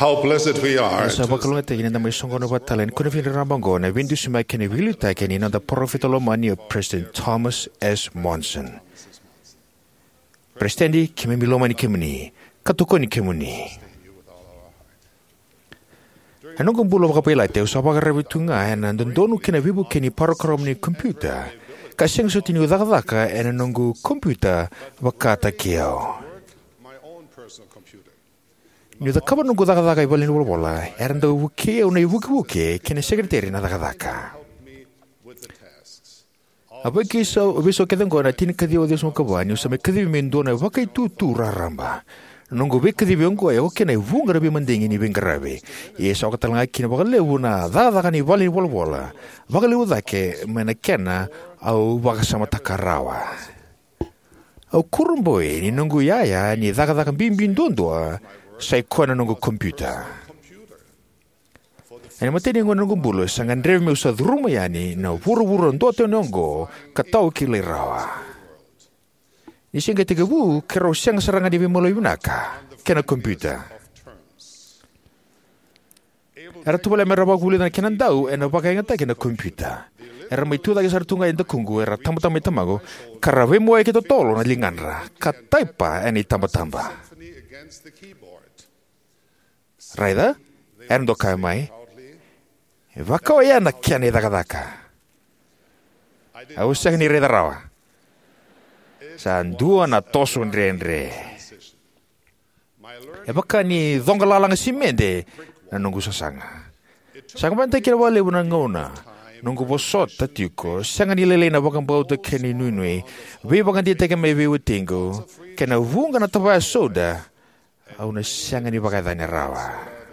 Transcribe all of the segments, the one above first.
how blessed we are. Sa bakalunga te ginenda may songono batalen kuno fin rambango na vindu sumai kene viluta kene na the prophet olomani of President Thomas S. Monson. Prestendi kime milomani kimuni katukoni kimuni. Anong kumbulo makapila te usapa karabitunga ena ndonu kene vibu kene parakromni computer kasing so tinu dakadaka ena nungu computer wakata kiao. Ni da kaba nungu dakadaka ibalin wala era ndo wuke una wuke kene sekretari na dakadaka. Apa kiso obiso kedengo na tin kadio deso kabani usame kadi mendona wakai tu raramba. Nungu bekadi biongo ya okene vunga rabi mandingi ni bengarabe. Yes okatalanga kina bakale una dakadaka ni balin wala. Bakale udake mena kena au bakasama takarawa. Au kurumboe ni nungu yaya ni dakadaka bimbin dondoa sai kona nungu computer. Ene mateni ngo nungu bulo sangan dreve me usad ruma yani na wuru ndote nongo katau kile rawa. Ni singa tegebu kero sang seranga di bimolo yunaka kena computer. Era tu boleh meraba guli na kena dau ena bagai ngata kena computer. Era mai tu lagi sartunga enda kungu era tamba tamago karawe moe kita tolo na linganra kataipa eni tamba. Raida, endo kai mai. Vakao ya na kiani dakadaka. Au sag ni reda rawa. Sandua na toso ndre. Baka ni dhongalalang simende na nungu sasanga. Sanga bante kira wale unangona. Nungu bosot tatiko. Sanga ni lele na bakang bauta keni nuinui. Wei bakang di teke me wewe tingo. Kena vunga na tabaya soda. Au na sanga ni bakadanya rawa.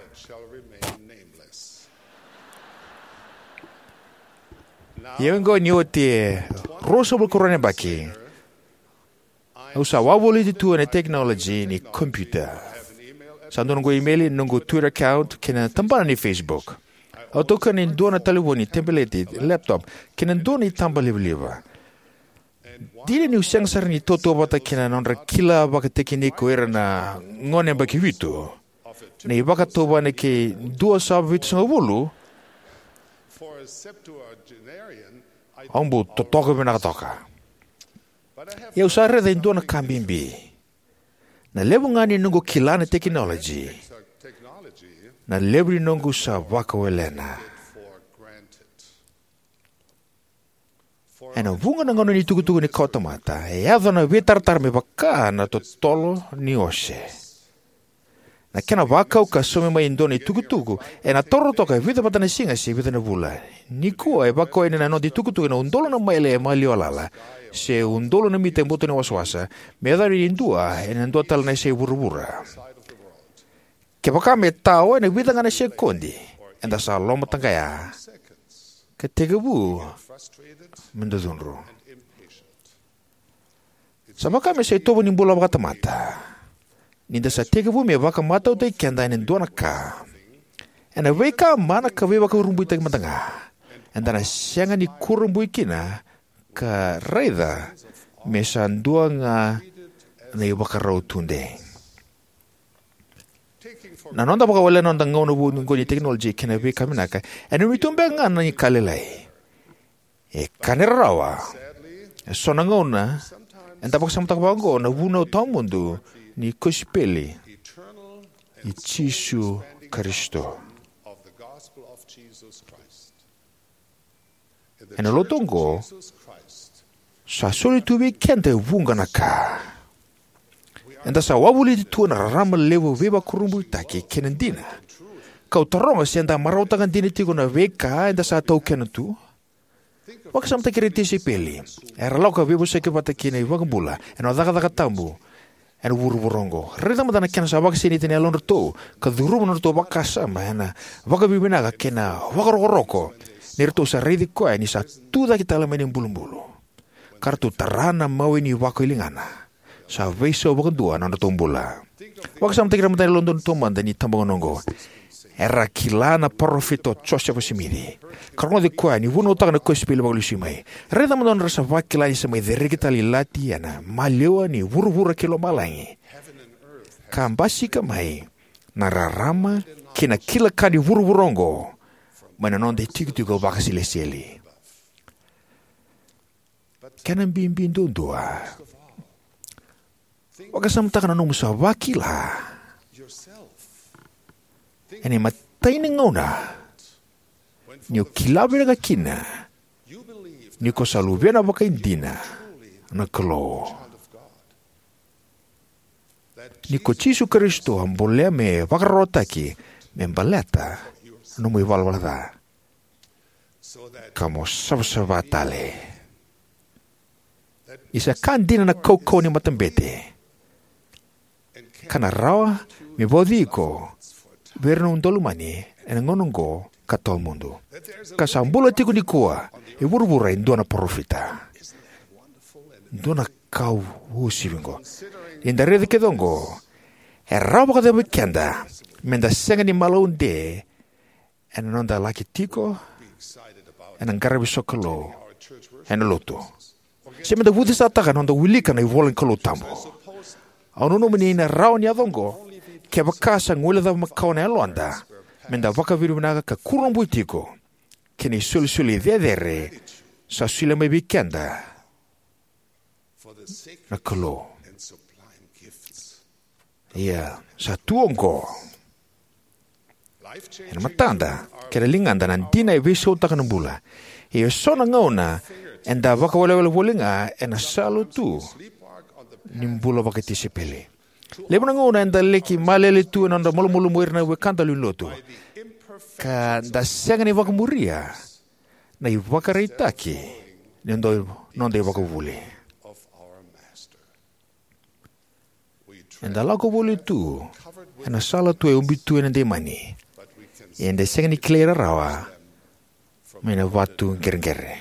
Yengo ni otie rosa bulkurane baki. Usa wawoli tu na technology ni computer. Sandon go email nungu Twitter account kena tambana ni Facebook. Autoka ni dona telefoni template laptop kena doni tambali liva. Dile ni usang sar ni toto bata kena nondra kila baka tekniko era na ngone baki vitu. Ni baka toba ne ke dua sab vitu sa wulu. Ombu totoka bina toka. Ya usare da indona kambimbi. Na lebu ngani nungu kilana technology. Na lebu nungu sa waka welena. Ena vunga na ngono ni tugu ni kota mata. Ya na vitar me baka na totolo ni ose. Na kena waka uka some mai indona tugu. Ena toro toka vida pata na singa si vida na bula. Niku ai bako ene na no di tugu na undolo na maile malioalala. Se undolo na mite mboto na waswasa. Medari indua ene ndua tal na se burubura. Ke baka me tao ene vida ngana se kondi. Enda sa loma tangaya. Ke tegebu mendazunro. Sa baka me se tobo nimbula baka mata. Ninda sa tegebu me baka mata utai kenda ene ndua na ka. Ena weka mana ka weba ka urumbu itag matanga. Enda na sianga ni kurumbu ikina ka raida me sandua nga na iba ka rautunde. Na nonda baka wala nonda ngono bu ngoni technology kina weka minaka. Ena mitumbe nga na ni kalelai. Kanerawa. Sona ngona. Enda baka samtak bago na wuna utamundu ni kuspeli. Ichisu Kristo. Ena lotongo sa soli tubi kente vunga na ka. Enda sa wawuli tu na rama lewo weba kurumbu taki kenendina. Kau taronga sienda marautangan dini tigo na weka enda sa tau kenentu. Waka samta kiritisi peli. Era lauka webo seke bata kine wakambula. Ena wadaka tambu. Ena wuru-wurongo. Rita matana kena sa waka sini tini alon rito. Kadhuru menurut waka sama. Ena waka bibinaga kena waka roko-roko. Nirto sa ridi ko ni sa tuda kita alamin yung bulong-bulo. Kartu tarana mawi ni wako ilingana. Sa weso wakandua na natumbula. Waka sa mtikira matay London tumanda ni tambangonongo. Era kilana profito chosya pasimidi. Karno di ko ni wuno utang na kuspili maglusimay. Rida madon rasa wakilay sa may dirigita lilati yana. Maliwa ni wuru-wura kilo malangi. Kambasi kamay. nararama kina kila kani vuruvurongo mananonde tiko vakasileseli kana mbimbindundua wakasamtakana numusa wakila ene mataini ngona niyo kilabira kina niyo kosaluvena wakaindina na kalo niko Yesu Kristo ambolea me wakarotaki membaleta no muy valvalada como sabsavatale isa kandina na koko ni matambete kana rawa mi vodiko verno un dolumani en ngonongo katol mundo kasambula tiku nikua e burbura indona profita indona kau usivingo indare de kedongo rawa kada bekenda menda sengani malonde en nonda laki tiko en angarabi sokolo en loto semenda vudisa taka nonda wilika na ivolen kolo tambo ono no menina rawa ni adongo ke bakasa ngule da makona elonda menda vaka viru naga ka kurombu tiko kini suli vedere sa sule me bekenda na kolo sa tuongo en matanda kera linganda nantina e viso takanambula e sona ngona enda vaka wala volinga en salo tu nimbula vaka tisipele lebona ngona enda leki malele tu nanda molo muirna we kanta lulotu ka da segani vaka muria na vaka reitaki nendo nonde vaka vule enda lako vole tu ena sala tu e umbitu ena de mani enda segani klera rawa mena vatu gergere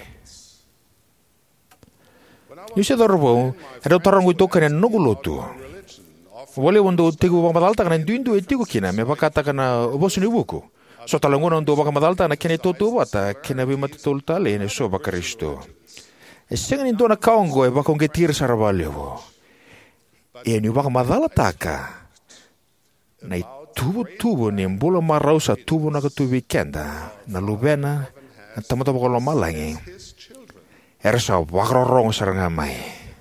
yuse dorbo era tarangu toka ne nogulotu vole ondo tigu vamadalta kana ndindu e tigu kina me vakata kana obosuni buku so talangona ondo vakamadalta na kene toto vata kena be matolta le ne so bakaristo e segani dona kaongo e vakongetir saravaleo e ni vakamadala taka na tubo ni mbula marau sa tubo na katu weekenda na lubena na tamata bakolo malangi era sa wakrorong saranga mai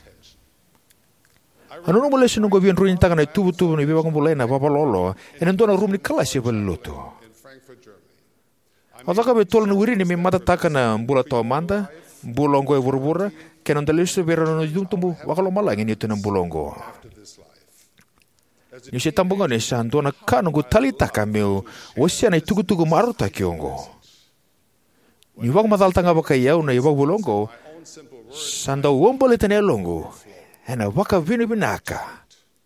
ano no mole sino govian ruin taka na tubo ni beba kumbula na papalolo en ndona rum ni kalasi baloto Ataka betul na wiri ni me mata taka na mbula to manda bulongo e burbura kenon dalisu berano tumbu wakalo malangi ni tu na bulongo ni se tambonga ne sandona kanu go talita kameu wasiana tugu maruta kiongo ni wak madal tanga baka yau na yau bulongo sanda wombole tene longo ena waka vini binaka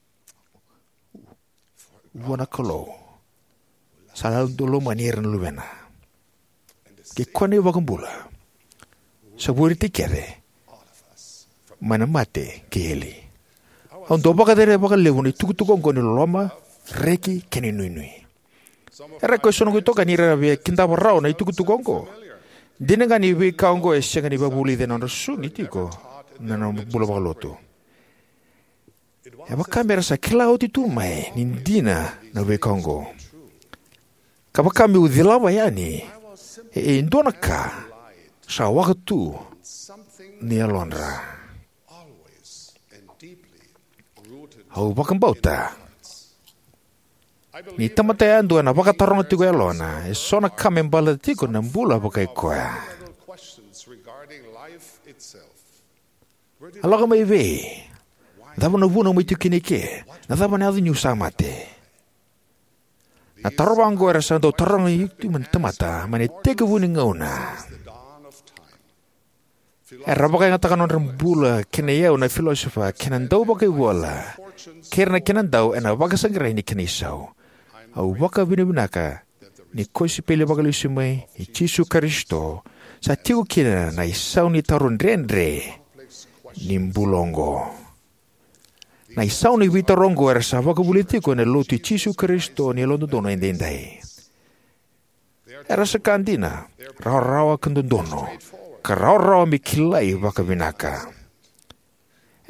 wana kolo sala dolo maniera lubena ke kone wakambula saburi tikere mana mate keli Ondo baka dere baka lewuni tuku ngoni loma reki keni nui. Era ko sono ko toka ni rabe kinda borao na tuku ngo. Dine ngani we kaongo e sengani babuli de non su ni tiko. Nano bulo baloto. E baka mera sa kila oti tu mai nindina na we kaongo. Kabaka mi udilava yani. E indona ka sa wakatu ni alonra. Au bakambauta ni tamata ando na bakatarong tigo elona e sona kamembala tigo na mbula bakai koa alaga mai ve dava na vuna mai tikinike na dava na adinyu samate na tarobango era sando tarong yukti mentamata mane tege vuni ngauna era bakai ngatakan on rembula kene yau na filosofa kenan dau bakai wala Kerna kenan dau ena waka sangrai ni kenisau. Au waka binabinaka ni kosi pele waka lusimai ni Yesu Kristo sa tigo kena na isau ni tarun rendre ni mbulongo. Na isau ni vitarongo era sa waka bulitiko na loti Yesu Kristo ni londono endendai. Era sekandina rawa kendondono. Karawa mikilai waka binaka.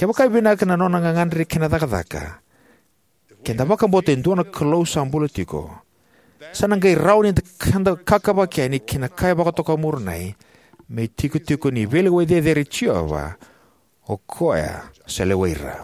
Kaya baka binak na nona ngangandri kena daka-daka. Kenda baka bote nduana kalau sambula tiko. Sanangay raw ni kanda kakabakya ni kina kaya baka toka murnay. May tiko-tiko ni velewe dederi chiova. O koya sa lewaira.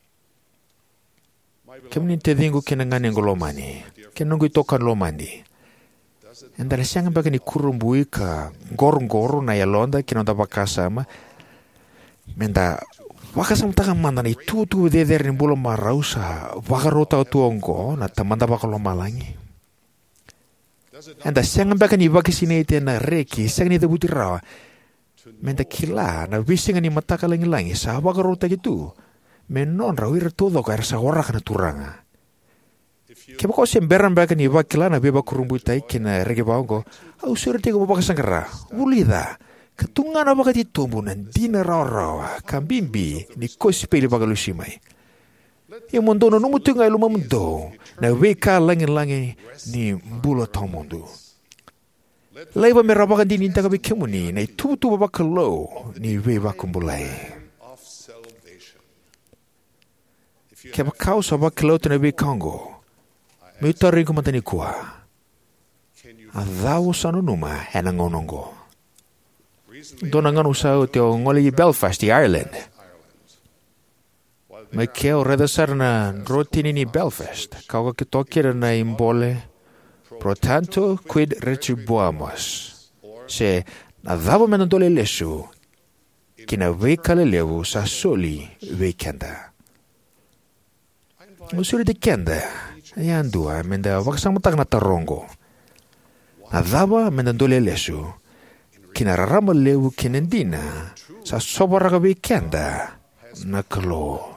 Kemni tedingo kina ngani ngolomani. Kinungu tokan lomani. Enda siang baka ni kurumbui ka gor-gor na yalonda kinonda bakasama. Menda bakasama taka manda ni tu dederi ni bulo marausa. Bakarota tuonggo na tamanda baka lomalangi. Enda siang baka ni bakasine ite na reki siang ni tebuti rawa. Menda kila na wisinga ni mataka langi-langi sa bakarota gitu. Menon rawir todo ka sa orak na turanga. Kaya ko semberan baka ni bakila na beba kurumbu tai kina rege baongo. Au surti ko baka sangara. Ulida. Katunga na baka ditumbu nan dina rawa kambimbi ni kospeli baka lusimai. Yung mundo no numutunga iluma mundo na weka langi-langi ni bulo tau mundo. Laiba merabaka dini taka bikemuni na itutu baka lo ni weba kumbulai. Kaya kau sabak kilo na bikango. May tarin ko matani kuha. Adaw sa nunuma enangonongo. Doon ang usao teo ngoli Belfast, Ireland. May kaya redasar na rotini ni Belfast. Kau kakitokira na imbole. Pro tanto quid retribuamos. Se adaw menandole lesu. Kinaway kalelewu sa soli weekenda. Usuri de kenda, ayan dua, menda waksang matak na tarongo. Nadaba menda dole lesu, kinararama lewu kinendina, sa sobaragabi kenda, na kalo.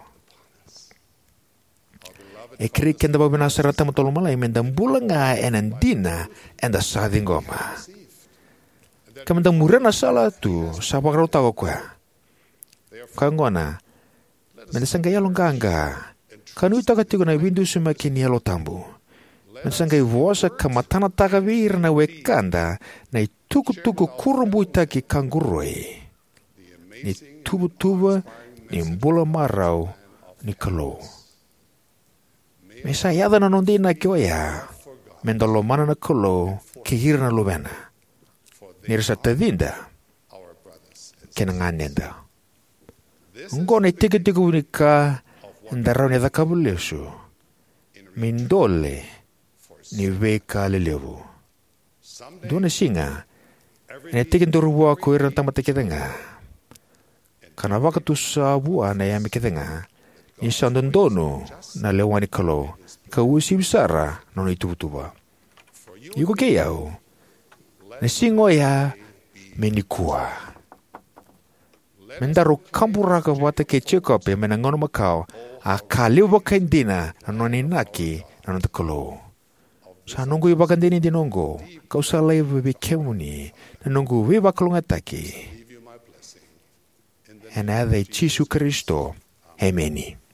Ekri kenda babinasarata matolomalay, menda mbulanga enandina, enda sadingoma. Kamenda murena sala tu, sabakaro tawa kwa. Kangona, menda sanggayalong ganga, kanu ita katiko na windu sumakin yalo tambu. Mansangay vosa kamatana takavir na wekanda na ituku-tuku kurumbu itaki kanguroi. Ni tuba-tuba ni mbula marau ni kalo. Mesayada na nondi na kioya. Mendalo mana na kalo kihir na lubena. Nirisa tadinda. Kenanganenda. Ngone tiki-tiki unika ndarau ni dhakabulesu, mindole ni weka lelewu. Dona singa, ni tikin turuwa ko iran tamata kitanga. Kana wakatu sa buwa na yami kitanga, ni sandondono na lewani kalo, kawusi bisara nono itubutuba. Yuko keyao, ni singo ya menikua. Mendaro kampura ka wata ke chekope menangono makao, akaliw bakandina nanoninaki nanontakalo. Sa nunggu ibakandini dinongo, kau salay bibikemuni, nanunggu wibakalungataki. And as Jesu Kristo, Ameni.